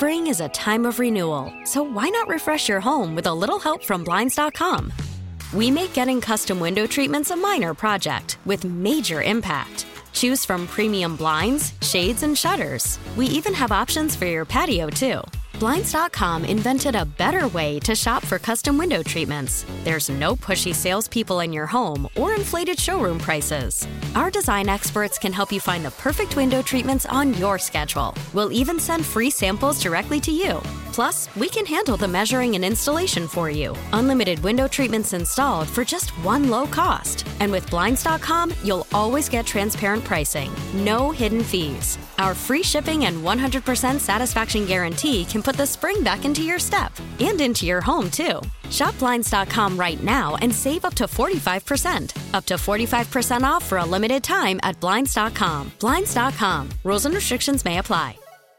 Spring is a time of renewal, so why not refresh your home with a little help from Blinds.com? We make getting custom window treatments a minor project with major impact. Choose from premium blinds, shades, and shutters. We even have options for your patio, too. Blinds.com invented a better way to shop for custom window treatments. There's no pushy salespeople in your home or inflated showroom prices. Our design experts can help you find the perfect window treatments on your schedule. We'll even send free samples directly to you. Plus, we can handle the measuring and installation for you. Unlimited window treatments installed for just one low cost. And with Blinds.com, you'll always get transparent pricing. No hidden fees. Our free shipping and 100% satisfaction guarantee can put the spring back into your step and into your home, too. Shop Blinds.com right now and save up to 45%. Up to 45% off for a limited time at Blinds.com. Blinds.com. Rules and restrictions may apply.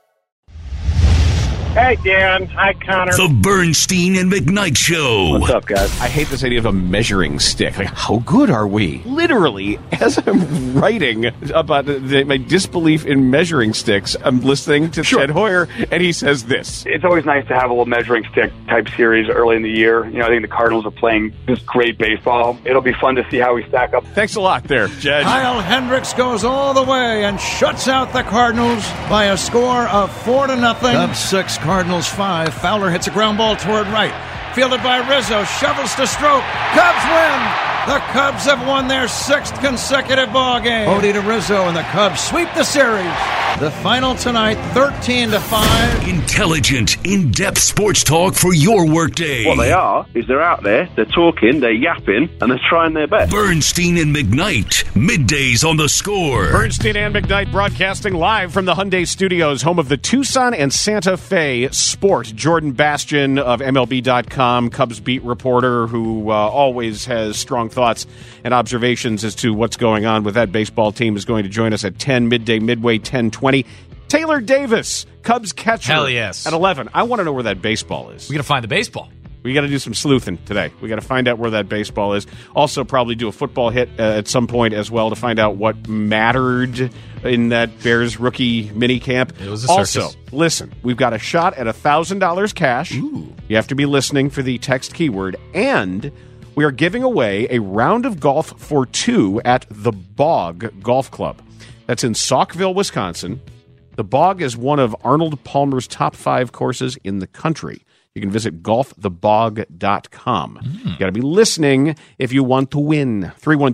Hey, Dan. Hi, Connor. The Bernstein and McKnight Show. What's up, guys? I hate this idea of a measuring stick. Like, how good are we? Literally, as I'm writing about my disbelief in measuring sticks, I'm listening to Ted Hoyer, and he says this. It's always nice to have a little measuring stick type series early in the year. You know, I think the Cardinals are playing just great baseball. It'll be fun to see how we stack up. Thanks a lot there, Jed. Kyle Hendricks goes all the way and shuts out the Cardinals by a score of 4-0. Cubs 6, Cardinals 5. Fowler hits a ground ball toward right. Fielded by Rizzo, shovels to Stroke. Cubs win! The Cubs have won their 6th consecutive ball game. Odie to Rizzo, and the Cubs sweep the series. The final tonight, 13-5. Intelligent, in-depth sports talk for your workday. What they are is they're out there, they're talking, they're yapping, and they're trying their best. Bernstein and McKnight, middays on The Score. Bernstein and McKnight broadcasting live from the Hyundai Studios, home of the Tucson and Santa Fe Sport. Jordan Bastian of MLB.com, Cubs beat reporter who always has strong thoughts and observations as to what's going on with that baseball team, is going to join us at 10, midway 10:20. Taylor Davis, Cubs catcher. Hell yes. At 11. I want to know where that baseball is. We got to find the baseball. We got to do some sleuthing today. We got to find out where that baseball is. Also, probably do a football hit at some point as well to find out what mattered in that Bears rookie mini camp. It was a circus. Also, listen, we've got a shot at $1,000 cash. Ooh. You have to be listening for the text keyword. And we are giving away a round of golf for 2 at the Bog Golf Club. That's in Saukville, Wisconsin. The Bog is one of Arnold Palmer's top 5 courses in the country. You can visit golfthebog.com. You got to be listening if you want to win.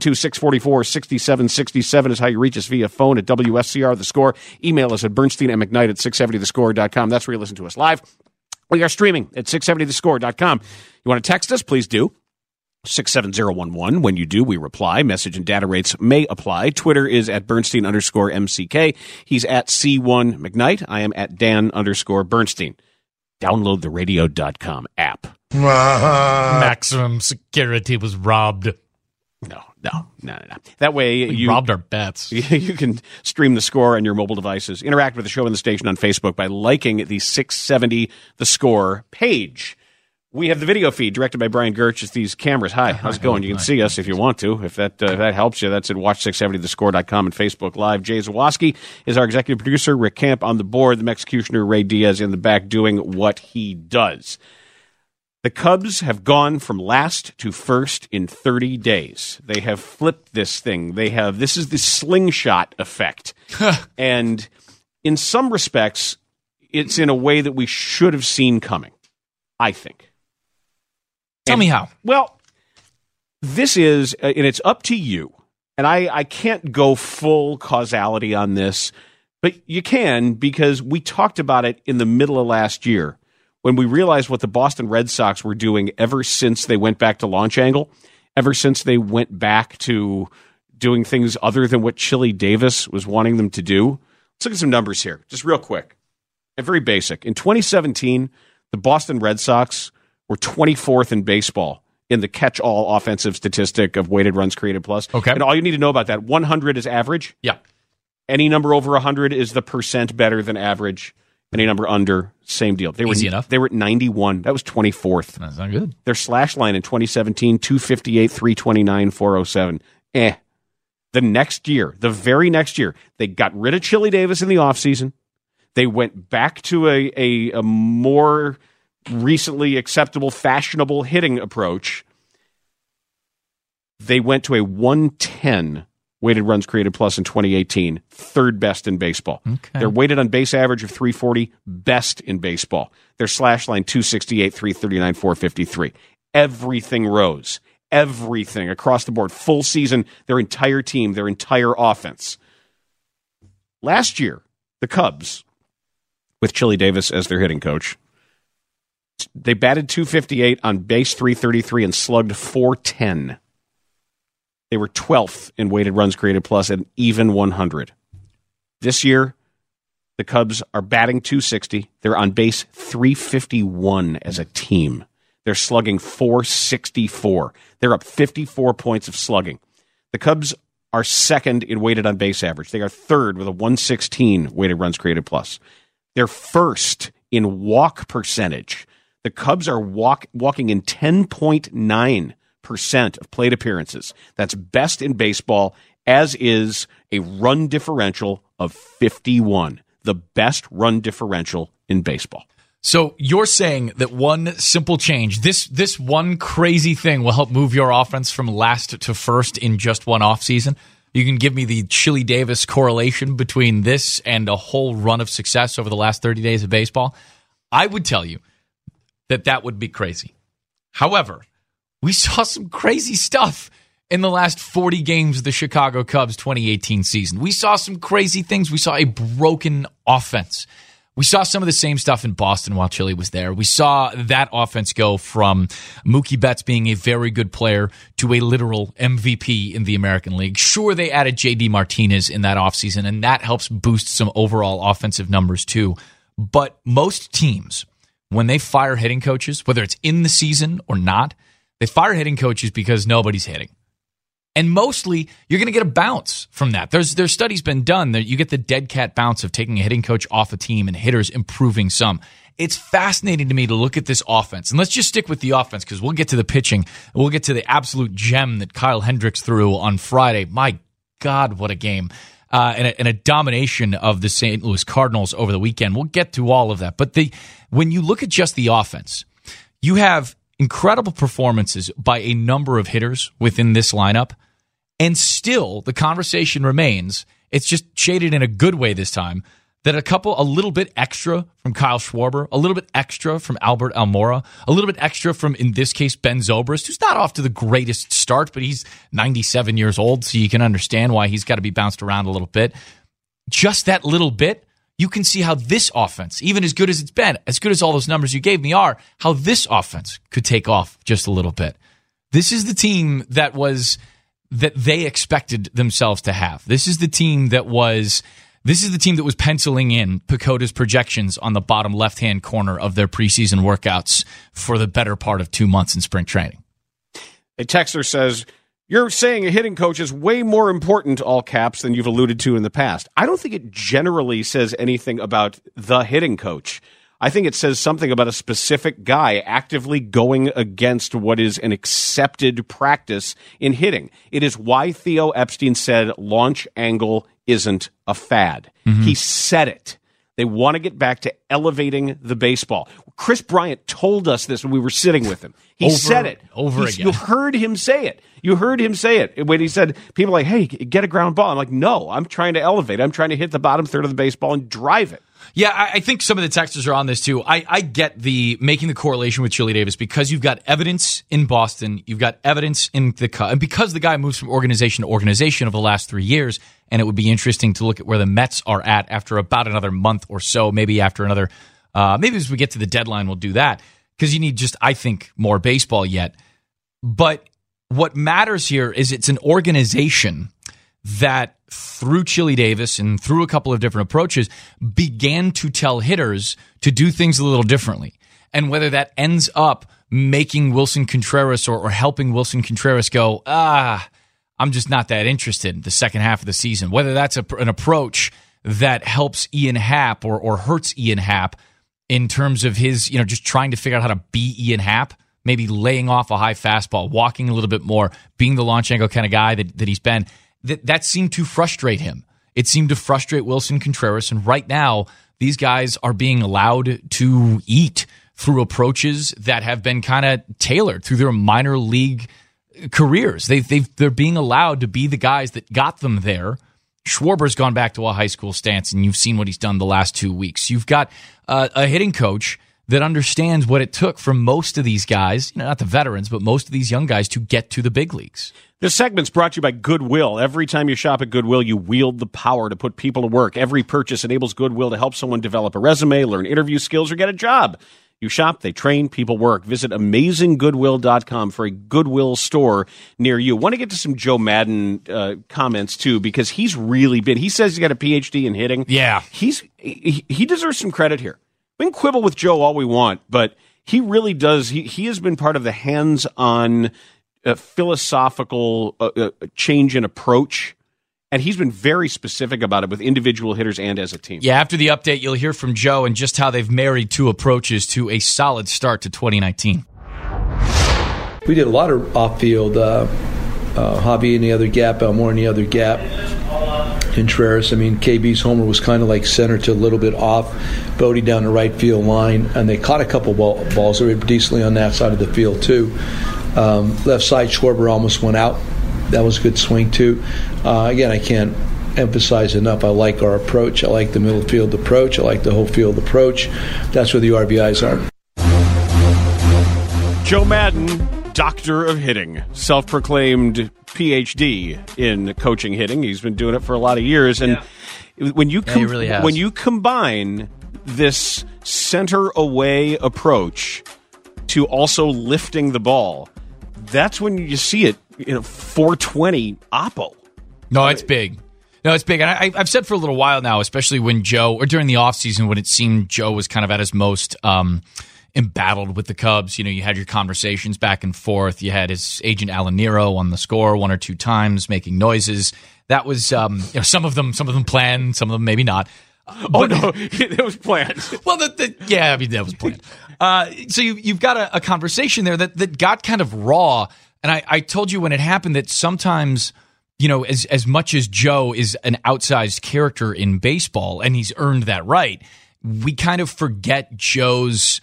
312-644-6767 is how you reach us via phone at WSCR The Score. Email us at Bernstein and McKnight at 670thescore.com. That's where you listen to us live. We are streaming at 670thescore.com. You want to text us? Please do. 67011. When you do, we reply. Message and data rates may apply. Twitter is at Bernstein_MCK. He's at C1 McKnight. I am at Dan_Bernstein. Download the radio.com app. Maximum security was robbed. No. That way you robbed our bets. You can stream the Score on your mobile devices. Interact with the show and the station on Facebook by liking the 670 The Score page. We have the video feed directed by Brian Gertz. It's these cameras. Hi, how's it going? You can see us if you want to. If that helps you, that's at watch670thescore.com and Facebook Live. Jay Zawoski is our executive producer. Rick Camp on the board. The executioner, Ray Diaz, in the back doing what he does. The Cubs have gone from last to first in 30 days. They have flipped this thing. This is the slingshot effect. And in some respects, it's in a way that we should have seen coming, I think. Tell me how. Well, this is, and it's up to you. And I can't go full causality on this, but you can, because we talked about it in the middle of last year when we realized what the Boston Red Sox were doing ever since they went back to launch angle, ever since they went back to doing things other than what Chili Davis was wanting them to do. Let's look at some numbers here, just real quick and very basic. In 2017, the Boston Red Sox were 24th in baseball in the catch-all offensive statistic of weighted runs created plus. Okay. And all you need to know about that, 100 is average. Yeah. Any number over 100 is the percent better than average. Any number under, same deal. Easy enough. They were at 91. That was 24th. That's not good. Their slash line in 2017, 258, 329, 407. The next year, the very next year, they got rid of Chili Davis in the offseason. They went back to a more recently acceptable, fashionable hitting approach. They went to a 110 weighted runs created plus in 2018, third best in baseball. Okay. Their weighted on base average of 340, best in baseball. Their slash line 268, 339, 453. Everything rose. Everything across the board. Full season, their entire team, their entire offense. Last year, the Cubs, with Chili Davis as their hitting coach, they batted 258, on base 333, and slugged 410. They were 12th in weighted runs created plus at an even 100. This year, the Cubs are batting 260. They're on base 351 as a team. They're slugging 464. They're up 54 points of slugging. The Cubs are second in weighted on base average. They are third with a 116 weighted runs created plus. They're first in walk percentage. The Cubs are walking in 10.9% of plate appearances. That's best in baseball, as is a run differential of 51. The best run differential in baseball. So you're saying that one simple change, this one crazy thing will help move your offense from last to first in just one offseason? You can give me the Chili Davis correlation between this and a whole run of success over the last 30 days of baseball? I would tell you that would be crazy. However, we saw some crazy stuff in the last 40 games of the Chicago Cubs 2018 season. We saw some crazy things. We saw a broken offense. We saw some of the same stuff in Boston while Chili was there. We saw that offense go from Mookie Betts being a very good player to a literal MVP in the American League. Sure, they added J.D. Martinez in that offseason, and that helps boost some overall offensive numbers too. But most teams, when they fire hitting coaches, whether it's in the season or not, they fire hitting coaches because nobody's hitting. And mostly, you're going to get a bounce from that. There's studies been done that you get the dead cat bounce of taking a hitting coach off a team and hitters improving some. It's fascinating to me to look at this offense. And let's just stick with the offense because we'll get to the pitching. We'll get to the absolute gem that Kyle Hendricks threw on Friday. My God, what a game. And a domination of the St. Louis Cardinals over the weekend. We'll get to all of that. But when you look at just the offense, you have incredible performances by a number of hitters within this lineup, and still the conversation remains, it's just shaded in a good way this time, that a little bit extra from Kyle Schwarber, a little bit extra from Albert Almora, a little bit extra from, in this case, Ben Zobrist, who's not off to the greatest start, but he's 97 years old, so you can understand why he's got to be bounced around a little bit. Just that little bit, you can see how this offense, even as good as it's been, as good as all those numbers you gave me are, how this offense could take off just a little bit. This is the team that they expected themselves to have. This is the team that was penciling in Pacoda's projections on the bottom left-hand corner of their preseason workouts for the better part of 2 months in spring training. A texter says, "You're saying a hitting coach is way more important, all caps, than you've alluded to in the past." I don't think it generally says anything about the hitting coach. I think it says something about a specific guy actively going against what is an accepted practice in hitting. It is why Theo Epstein said launch angle isn't a fad. Mm-hmm. He said it. They want to get back to elevating the baseball. Chris Bryant told us this when we were sitting with him. He said it. Again. You heard him say it. You heard him say it when he said, people are like, hey, get a ground ball. I'm like, no, I'm trying to elevate. I'm trying to hit the bottom third of the baseball and drive it. Yeah, I think some of the texters are on this too. I get the making the correlation with Chili Davis because you've got evidence in Boston, you've got evidence in the Cubs, and because the guy moves from organization to organization over the last 3 years, and it would be interesting to look at where the Mets are at after about another month or so, maybe after another, maybe as we get to the deadline, we'll do that because you need just, I think, more baseball yet. But what matters here is it's an organization that through Chili Davis and through a couple of different approaches began to tell hitters to do things a little differently. And whether that ends up making Wilson Contreras or helping Wilson Contreras go, I'm just not that interested in the second half of the season, whether that's an approach that helps Ian Happ or hurts Ian Happ in terms of his, just trying to figure out how to be Ian Happ, maybe laying off a high fastball, walking a little bit more, being the launch angle kind of guy that he's been. That seemed to frustrate him. It seemed to frustrate Wilson Contreras, and right now, these guys are being allowed to eat through approaches that have been kind of tailored through their minor league careers. They're being allowed to be the guys that got them there. Schwarber's gone back to a high school stance, and you've seen what he's done the last 2 weeks. You've got a hitting coach that understands what it took for most of these guys, not the veterans, but most of these young guys to get to the big leagues. This segment's brought to you by Goodwill. Every time you shop at Goodwill, you wield the power to put people to work. Every purchase enables Goodwill to help someone develop a resume, learn interview skills, or get a job. You shop, they train, people work. Visit AmazingGoodwill.com for a Goodwill store near you. Want to get to some Joe Madden comments, too, because he's really been. He says he's got a PhD in hitting. Yeah. He deserves some credit here. We can quibble with Joe all we want, but he really does. He has been part of the hands-on philosophical change in approach, and he's been very specific about it with individual hitters and as a team. Yeah, after the update, you'll hear from Joe and just how they've married two approaches to a solid start to 2019. We did a lot of off-field, Javi in the other gap, Elmore in the other gap. Contreras, KB's homer was kind of like center to a little bit off, Bodie down the right field line, and they caught a couple balls. They were decently on that side of the field, too. Left side, Schwarber almost went out. That was a good swing, too. Again, I can't emphasize enough, I like our approach. I like the middle field approach. I like the whole field approach. That's where the RBIs are. Joe Madden, doctor of hitting, self-proclaimed PhD in coaching hitting. He's been doing it for a lot of years. And when you when you combine this center-away approach to also lifting the ball, that's when you see it, 420 oppo. No, it's big. And I've said for a little while now, especially when Joe, or during the offseason when it seemed Joe was kind of at his most embattled with the Cubs. You had your conversations back and forth. You had his agent Alan Nero on the score one or two times making noises. That was some of them planned, some of them maybe not. No, it was planned. Well, that was planned. So you've got a conversation there that got kind of raw. And I told you when it happened that sometimes, as much as Joe is an outsized character in baseball, and he's earned that right, we kind of forget Joe's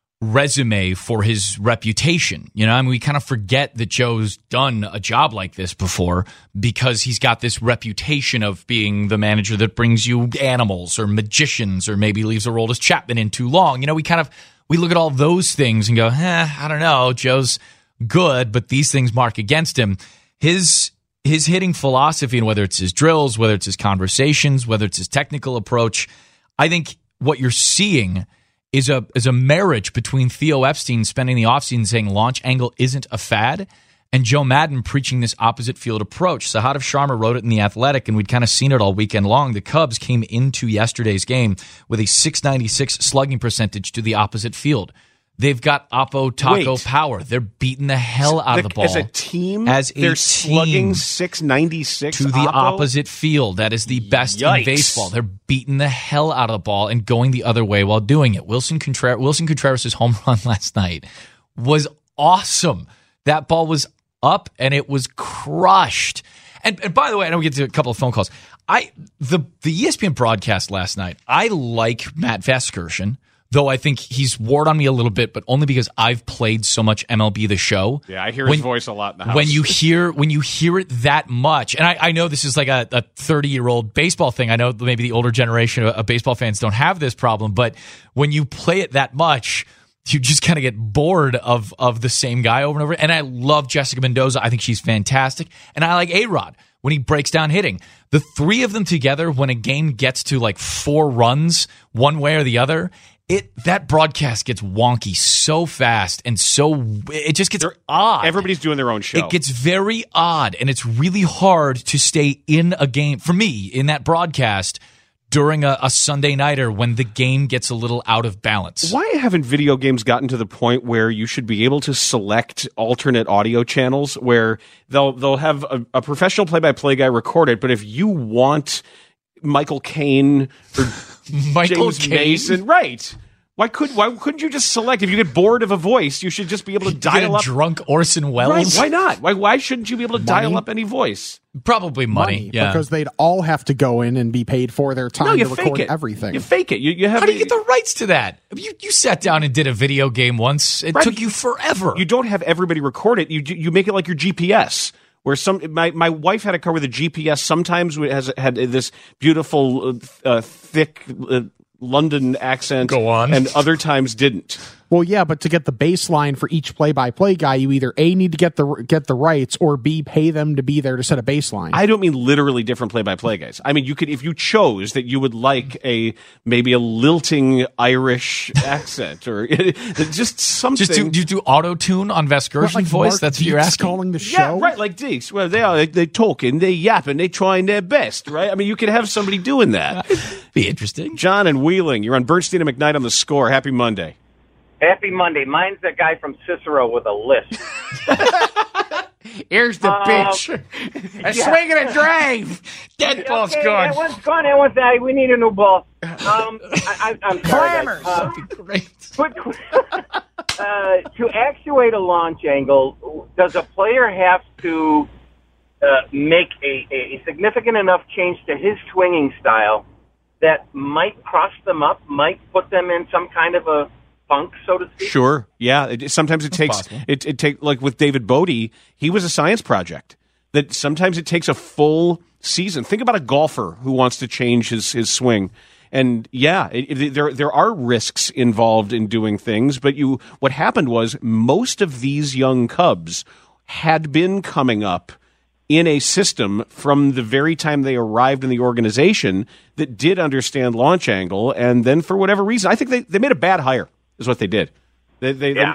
resume for his reputation. We kind of forget that Joe's done a job like this before because he's got this reputation of being the manager that brings you animals or magicians, or maybe leaves Aroldis Chapman in too long. We look at all those things and go, I don't know, Joe's good, but these things mark against him. His hitting philosophy, and whether it's his drills, whether it's his conversations, whether it's his technical approach, I think what you're seeing is a marriage between Theo Epstein spending the offseason saying launch angle isn't a fad, and Joe Madden preaching this opposite field approach. Sahadev Sharma wrote it in The Athletic, and we'd kind of seen it all weekend long. The Cubs came into yesterday's game with a .696 slugging percentage to the opposite field. They've got Oppo Taco power. They're beating the hell out of the ball. As a team? They're slugging .696 to the opposite field. That is the best in baseball. They're beating the hell out of the ball and going the other way while doing it. Wilson Contreras' home run last night was awesome. That ball was up and it was crushed. And by the way, I know we get to a couple of phone calls. The ESPN broadcast last night, I like Matt Vasgersian, though I think he's warred on me a little bit, but only because I've played so much MLB The Show. Yeah, I hear his voice a lot in the house. When you hear it that much, and I know this is like a 30-year-old baseball thing. I know maybe the older generation of baseball fans don't have this problem, but when you play it that much, you just kind of get bored of the same guy over and over. And I love Jessica Mendoza. I think she's fantastic. And I like A-Rod when he breaks down hitting. The three of them together, when a game gets to like 4 runs, one way or the other, that broadcast gets wonky so fast, and it just gets odd. Everybody's doing their own show. It gets very odd, and it's really hard to stay in a game, for me, in that broadcast during a Sunday nighter when the game gets a little out of balance. Why haven't video games gotten to the point where you should be able to select alternate audio channels where they'll have a professional play-by-play guy record it, but if you want Michael Caine or James Mason, right? Why couldn't you just select? If you get bored of a voice, you should just be able to dial up. Drunk Orson Welles. Right, why not? Why shouldn't you be able to dial up any voice? Probably money. Yeah, because they'd all have to go in and be paid for their time to record everything. You fake it. You have. How do you get the rights to that? You sat down and did a video game once. It took you forever. You don't have everybody record it. You make it like your GPS. Where my wife had a car with a GPS. Sometimes had this beautiful thick London accent. Go on. And other times didn't. Well, yeah, but to get the baseline for each play-by-play guy, you either A, need to get the rights, or B, pay them to be there to set a baseline. I don't mean literally different play-by-play guys. I mean, you could, if you chose that you would like maybe a lilting Irish accent or just something. Do you do auto-tune on Vescursion's voice? Mark That's what you're asking? Calling the show? Yeah, right, like Deeks. Well, they talking, they yapping, they trying their best, right? I mean, you could have somebody doing that. Be interesting. John and Wheeling, you're on Bernstein and McKnight on the Score. Happy Monday. Happy Monday. Mine's the guy from Cicero with a list. Here's the bitch. A swing and a drive. Dead ball's gone. That one's gone. That one's out. We need a new ball. I'm sorry. That'd be great. To actuate a launch angle, does a player have to make a significant enough change to his swinging style that might cross them up, might put them in some kind of a funk, so to speak? Sure. Yeah. Sometimes it takes like with David Bodie, he was a science project. That sometimes it takes a full season. Think about a golfer who wants to change his swing. And yeah, there are risks involved in doing things, but what happened was most of these young Cubs had been coming up in a system from the very time they arrived in the organization that did understand launch angle, and then for whatever reason, I think they made a bad hire. Is what they did. They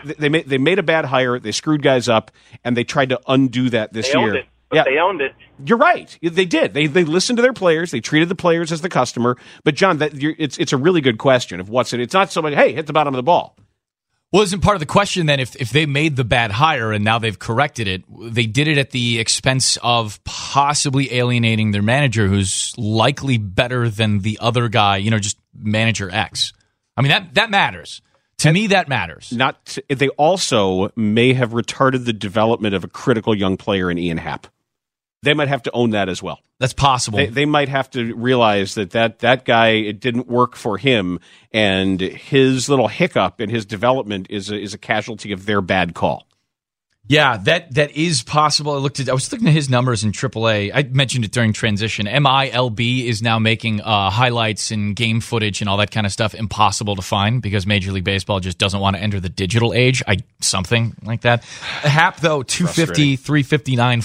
made a bad hire. They screwed guys up, and they tried to undo that this year. They owned it. You're right. They did. They listened to their players. They treated the players as the customer. But John, it's a really good question of what's it. It's not somebody. Hey, hit the bottom of the ball. Well, isn't part of the question then if they made the bad hire and now they've corrected it, they did it at the expense of possibly alienating their manager, who's likely better than the other guy. Just manager X. I mean that matters. To me, that matters. They also may have retarded the development of a critical young player in Ian Happ. They might have to own that as well. That's possible. They might have to realize that guy, it didn't work for him, and his little hiccup in his development is a casualty of their bad call. Yeah, that is possible. I was looking at his numbers in AAA. I mentioned it during transition. MILB is now making highlights and game footage and all that kind of stuff impossible to find because Major League Baseball just doesn't want to enter the digital age. Something like that. Hap, though, 250, 359,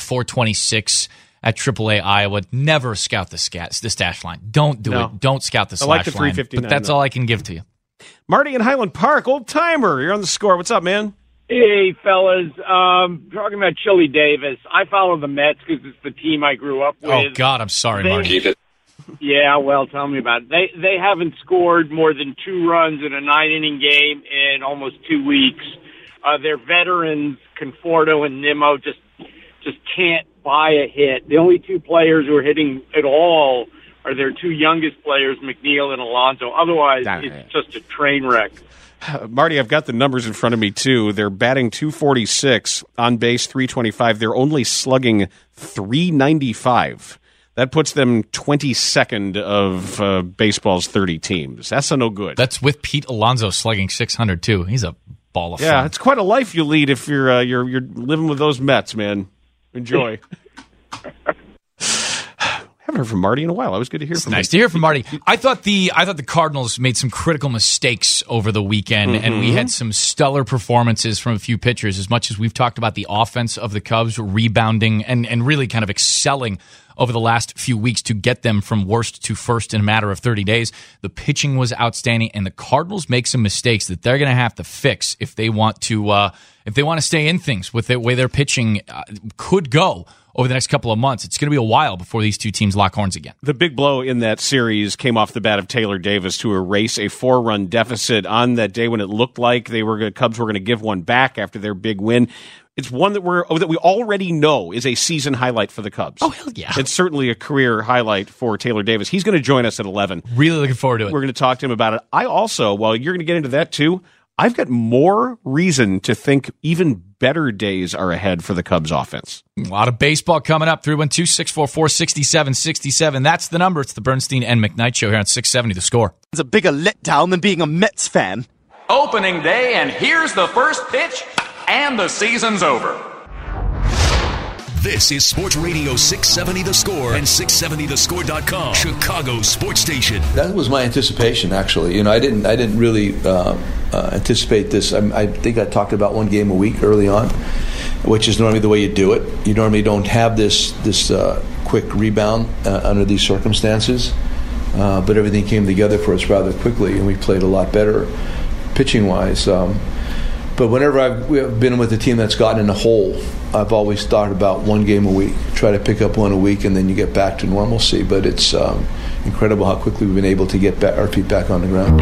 426 at AAA Iowa. Never scout the stash line. Don't do it. Don't scout the slash line. I like the 359, but that's all I can give to you. Marty in Highland Park, old timer. You're on the Score. What's up, man? Hey, fellas. Talking about Chili Davis. I follow the Mets because it's the team I grew up with. Oh, God, I'm sorry, Marty. Yeah, well, tell me about it. They haven't scored more than 2 runs in a 9-inning game in almost 2 weeks. Their veterans, Conforto and Nimmo, just can't buy a hit. The only 2 players who are hitting at all are their 2 youngest players, McNeil and Alonso. Otherwise, it's just a train wreck. Marty, I've got the numbers in front of me, too. They're batting .246, on base .325. They're only slugging .395. That puts them 22nd of baseball's 30 teams. That's no good. That's with Pete Alonso slugging .600, too. He's a ball of fun. Yeah, it's quite a life you lead if you're living with those Mets, man. Enjoy. Haven't heard from Marty in a while. Always good to hear from him. Nice to hear from Marty. I thought the Cardinals made some critical mistakes over the weekend, and we had some stellar performances from a few pitchers. As much as we've talked about the offense of the Cubs rebounding and really kind of excelling over the last few weeks to get them from worst to first in a matter of 30 days, the pitching was outstanding, and the Cardinals make some mistakes that they're going to have to fix if they want to stay in things with the way their pitching could go over the next couple of months. It's going to be a while before these two teams lock horns again. The big blow in that series came off the bat of Taylor Davis to erase a 4-run deficit on that day when it looked like Cubs were going to give one back after their big win. It's one that we already know is a season highlight for the Cubs. Oh, hell yeah. It's certainly a career highlight for Taylor Davis. He's going to join us at 11. Really looking forward to it. We're going to talk to him about it. I also, while you're going to get into that too, I've got more reason to think even better days are ahead for the Cubs offense. A lot of baseball coming up. 312-644-6767. That's the number. It's the Bernstein and McKnight Show here on 670 The Score. It's a bigger letdown than being a Mets fan. Opening day, and here's the first pitch, and the season's over. This is Sports Radio 670 The Score and 670thescore.com, Chicago's sports station. That was my anticipation, actually. I didn't really anticipate this. I think I talked about one game a week early on, which is normally the way you do it. You normally don't have this quick rebound under these circumstances, but everything came together for us rather quickly, and we played a lot better pitching-wise. But whenever I've been with a team that's gotten in a hole, I've always thought about one game a week. Try to pick up one a week, and then you get back to normalcy. But it's incredible how quickly we've been able to get our feet back on the ground.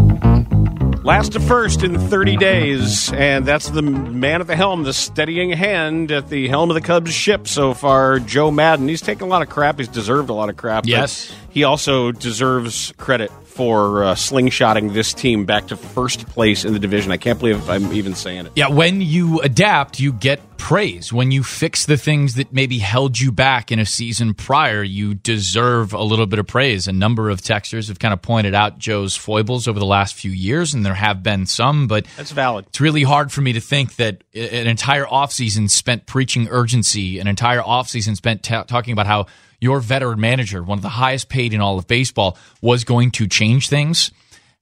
Last to first in 30 days, and that's the man at the helm, the steadying hand at the helm of the Cubs ship so far, Joe Maddon. He's taken a lot of crap. He's deserved a lot of crap. Yes. He also deserves credit for slingshotting this team back to first place in the division. I can't believe I'm even saying it. Yeah, when you adapt, you get praise. When you fix the things that maybe held you back in a season prior, you deserve a little bit of praise. A number of texters have kind of pointed out Joe's foibles over the last few years, and there have been some, but that's valid. It's really hard for me to think that an entire offseason spent preaching urgency, an entire offseason spent talking about how your veteran manager, one of the highest paid in all of baseball, was going to change things,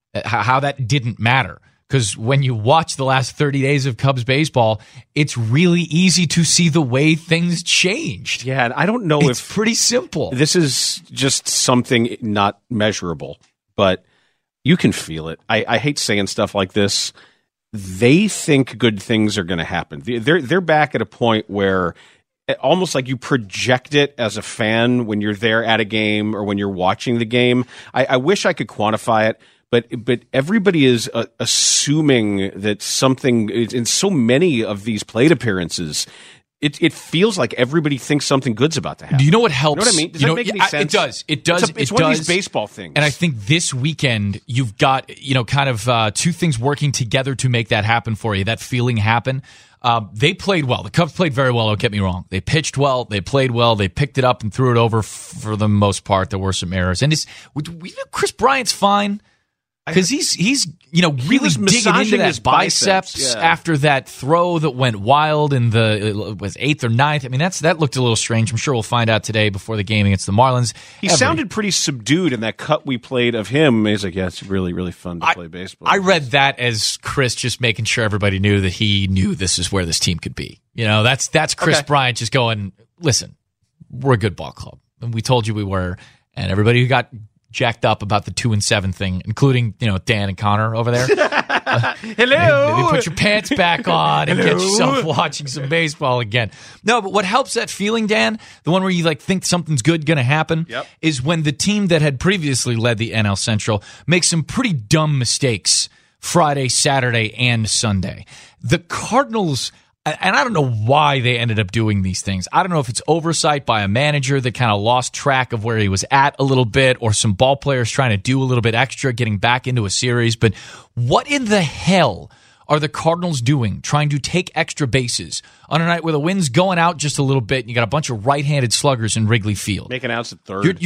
how that didn't matter. Because when you watch the last 30 days of Cubs baseball, it's really easy to see the way things changed. Yeah, and I don't know it's pretty simple. This is just something not measurable, but you can feel it. I hate saying stuff like this. They think good things are going to happen. They're back at a point where almost like you project it as a fan when you're there at a game or when you're watching the game. I wish I could quantify it, but everybody is assuming that something in so many of these plate appearances. It feels like everybody thinks something good's about to happen. Do you know what helps? You know what I mean? Does that make any sense? It does. It's one of these baseball things. And I think this weekend you've got kind of two things working together to make that happen for you. That feeling happen. They played well. The Cubs played very well. Don't get me wrong. They pitched well. They played well. They picked it up and threw it over for the most part. There were some errors. And Chris Bryant's fine. Because he's really digging into that biceps after that throw that went wild in it was 8th or 9th. I mean, that looked a little strange. I'm sure we'll find out today before the game against the Marlins. He sounded pretty subdued in that cut we played of him. He's like, yeah, it's really, really fun to play baseball. I read that as Chris just making sure everybody knew that he knew this is where this team could be. That's Chris Bryant just going, listen, we're a good ball club. And we told you we were. And everybody who got jacked up about the 2-7 thing, including Dan and Connor over there. Hello. Maybe put your pants back on and get yourself watching some baseball again. No, but what helps that feeling, Dan, the one where you think something's good going to happen, is when the team that had previously led the NL Central makes some pretty dumb mistakes Friday, Saturday, and Sunday. The Cardinals. And I don't know why they ended up doing these things. I don't know if it's oversight by a manager that kind of lost track of where he was at a little bit, or some ball players trying to do a little bit extra, getting back into a series. But what in the hell are the Cardinals doing, trying to take extra bases on a night where the wind's going out just a little bit and you got a bunch of right-handed sluggers in Wrigley Field? Making outs at third.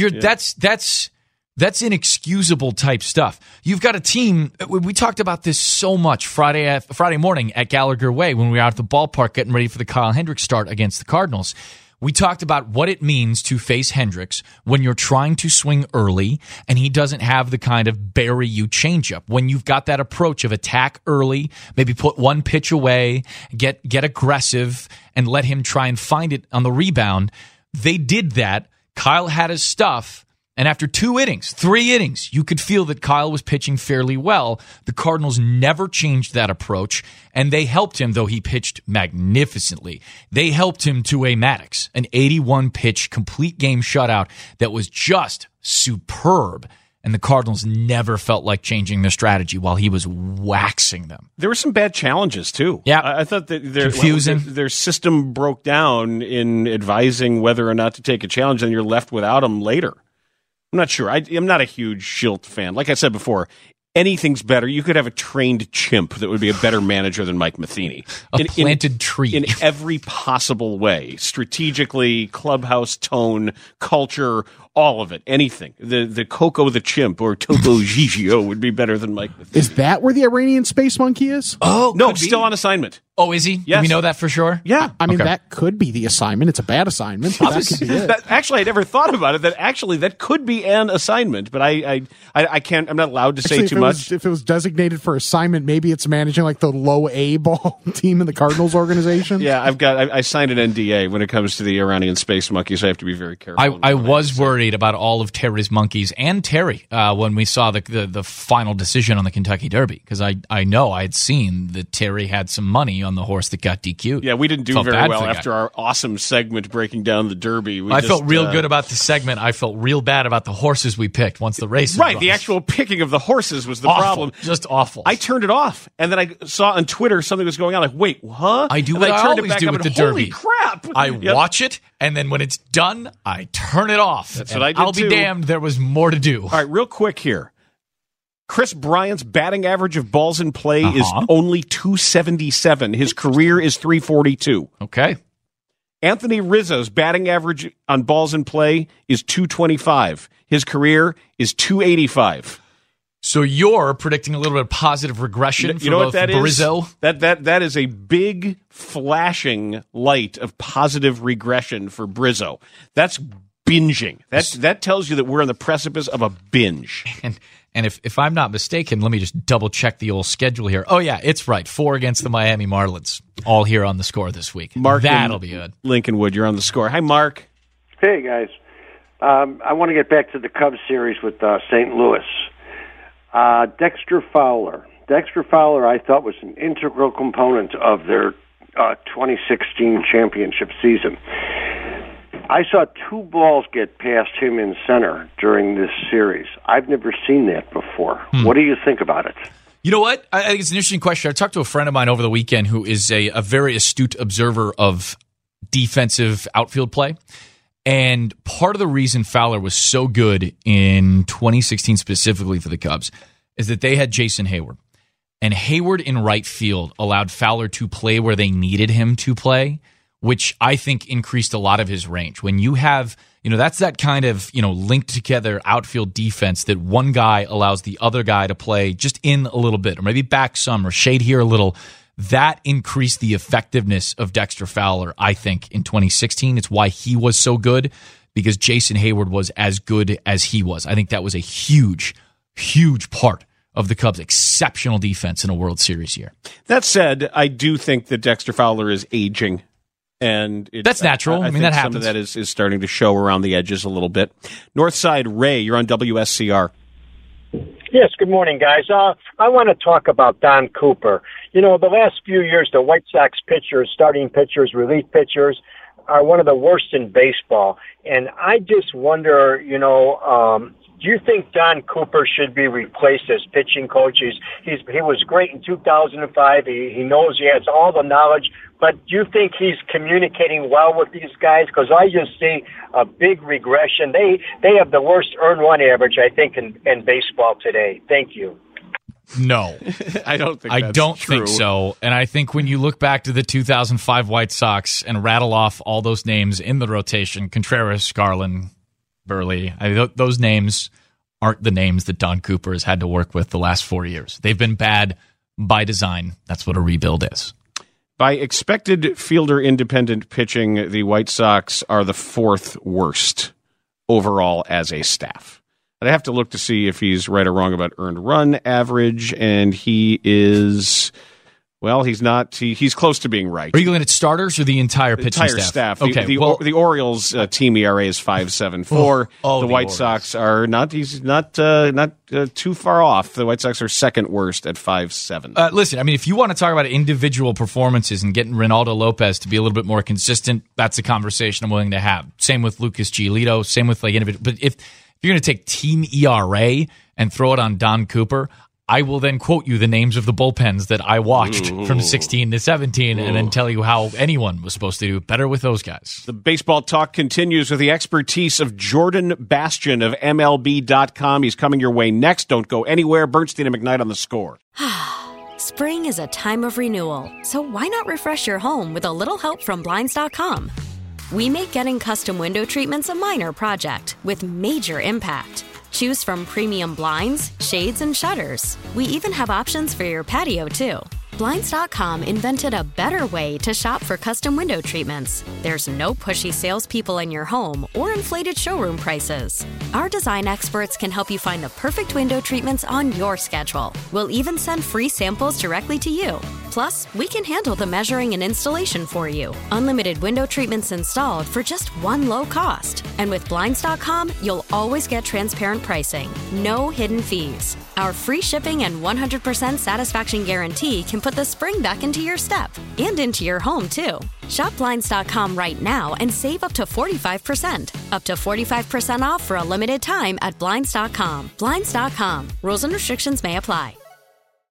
That's inexcusable type stuff. You've got a team. We talked about this so much Friday morning at Gallagher Way when we were out at the ballpark getting ready for the Kyle Hendricks start against the Cardinals. We talked about what it means to face Hendricks when you're trying to swing early and he doesn't have the kind of bury you changeup. When you've got that approach of attack early, maybe put one pitch away, get aggressive, and let him try and find it on the rebound. They did that. Kyle had his stuff. And after 3 innings, you could feel that Kyle was pitching fairly well. The Cardinals never changed that approach, and they helped him, though he pitched magnificently. They helped him to a Maddox, an 81-pitch complete game shutout that was just superb. and the Cardinals never felt like changing their strategy while he was waxing them. There were some bad challenges, too. Yeah. I thought that confusing. Their system broke down in advising whether or not to take a challenge, and you're left without them later. I'm not sure. I'm not a huge Schilt fan. Like I said before, anything's better. You could have a trained chimp that would be a better manager than Mike Matheny. Planted tree. In every possible way. Strategically, clubhouse tone, culture, all of it. Anything. The Coco the chimp or Topo Gigio would be better than Mike Matheny. Is that where the Iranian space monkey is? Oh, no, still on assignment. Oh, is he? Yes. Do we know that for sure? Yeah. I mean, that could be the assignment. It's a bad assignment, but that could be it. Actually, I never thought about it. That could be an assignment, but I can't. I'm not allowed to say too much. If it was designated for assignment, maybe it's managing like the low A ball team in the Cardinals organization. Yeah, I signed an NDA when it comes to the Iranian space monkeys. So I have to be very careful. I was worried about all of Terry's monkeys and Terry when we saw the final decision on the Kentucky Derby, because I know I had seen that Terry had some money on the horse that got DQ'd. Yeah, we didn't do very well after our awesome segment breaking down the Derby. I felt real good about the segment. I felt real bad about the horses we picked once the race. Right, the actual picking of the horses was the problem. Just awful. I turned it off, and then I saw on Twitter something was going on. Like, wait, huh? I do and what I I turned always it back do up with the and, Derby. Holy crap! I watch it, and then when it's done, I turn it off. That's what I did I'll too. be damned. There was more to do. All right, real quick here. Chris Bryant's batting average of balls in play is only 277. His career is 342. Okay. Anthony Rizzo's batting average on balls in play is 225. His career is 285. So you're predicting a little bit of positive regression for both Rizzo? That is a big flashing light of positive regression for Brizzo. That's binging. That tells you that we're on the precipice of a binge. And if I'm not mistaken, let me just double check the old schedule here. Oh yeah, it's right. 4 against the Miami Marlins, all here on the score this week. Mark, that'll be good. Lincolnwood, you're on the score. Hi, Mark. Hey guys, I want to get back to the Cubs series with St. Louis. Dexter Fowler. Dexter Fowler, I thought, was an integral component of their 2016 championship season. I saw 2 balls get past him in center during this series. I've never seen that before. What do you think about it? You know what? I think it's an interesting question. I talked to a friend of mine over the weekend who is a very astute observer of defensive outfield play. And part of the reason Fowler was so good in 2016 specifically for the Cubs is that they had Jason Hayward. And Hayward in right field allowed Fowler to play where they needed him to play, which I think increased a lot of his range. When you have, that's that kind of, linked together outfield defense that one guy allows the other guy to play just in a little bit, or maybe back some, or shade here a little. That increased the effectiveness of Dexter Fowler, I think, in 2016. It's why he was so good, because Jason Hayward was as good as he was. I think that was a huge, huge part of the Cubs' exceptional defense in a World Series year. That said, I do think that Dexter Fowler is aging. And that's natural. I mean, think that happens. Some of that is starting to show around the edges a little bit. Northside Ray, you're on WSCR. Yes, good morning, guys. I want to talk about Don Cooper. The last few years, the White Sox pitchers, starting pitchers, relief pitchers, are one of the worst in baseball. And I just wonder, do you think Don Cooper should be replaced as pitching coach? He was great in 2005. He knows he has all the knowledge. But do you think he's communicating well with these guys? Because I just see a big regression. They have the worst earned run average, I think, in baseball today. Thank you. No, I don't think so. And I think when you look back to the 2005 White Sox and rattle off all those names in the rotation, Contreras, Garland, Burley, those names aren't the names that Don Cooper has had to work with the last 4 years. They've been bad by design. That's what a rebuild is. By expected fielder independent pitching, the White Sox are the 4th worst overall as a staff. And I have to look to see if he's right or wrong about earned run average, and he is... Well, he's not. He's close to being right. Are you looking at starters or the entire pitching staff? Okay. The Orioles team ERA is 5.74. The White Sox are not. He's not too far off. The White Sox are 2nd worst at 5.7. Listen, I mean, if you want to talk about individual performances and getting Reynaldo Lopez to be a little bit more consistent, that's a conversation I'm willing to have. Same with Lucas Giolito. Same with individual. But if If you're going to take team ERA and throw it on Don Cooper, I will then quote you the names of the bullpens that I watched from 16 to 17 and then tell you how anyone was supposed to do better with those guys. The baseball talk continues with the expertise of Jordan Bastian of MLB.com. He's coming your way next. Don't go anywhere. Bernstein and McKnight on The Score. Spring is a time of renewal, so why not refresh your home with a little help from Blinds.com? We make getting custom window treatments a minor project with major impact. Choose from premium blinds, shades, and shutters. We even have options for your patio, too. Blinds.com invented a better way to shop for custom window treatments. There's no pushy salespeople in your home or inflated showroom prices. Our design experts can help you find the perfect window treatments on your schedule. We'll even send free samples directly to you. Plus, we can handle the measuring and installation for you. Unlimited window treatments installed for just one low cost. And with Blinds.com, you'll always get transparent pricing. No hidden fees. Our free shipping and 100% satisfaction guarantee can put the spring back into your step and into your home, too. Shop Blinds.com right now and save up to 45%. Up to 45% off for a limited time at Blinds.com. Blinds.com. Rules and restrictions may apply.